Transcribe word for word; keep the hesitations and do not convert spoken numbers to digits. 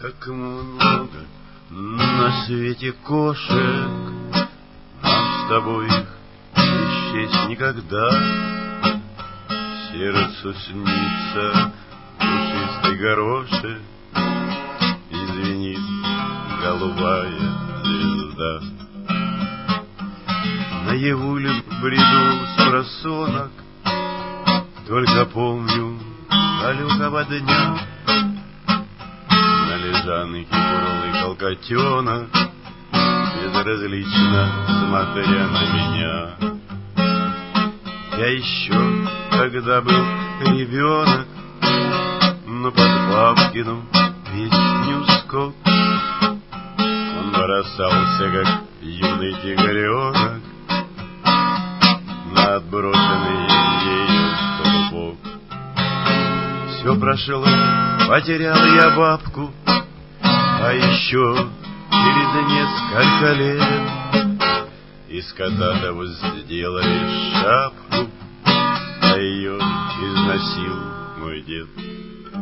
Как много на свете кошек, нам с тобой их не счесть никогда. Сердцу снится пушистый горошек, и звенит голубая звезда. Наяву ли бреду спросонок, только помню далекого дня. На лежанке курлыкал котенок, безразлично смотря на меня. Я еще тогда был ребенок, но под бабкину песню скок он бросался, как юный тигренок, на отброшенный ею колобок. Все прошло, потерял я бабку, а еще через несколько лет из кота-то сделали шапку, а ее износил мой дед.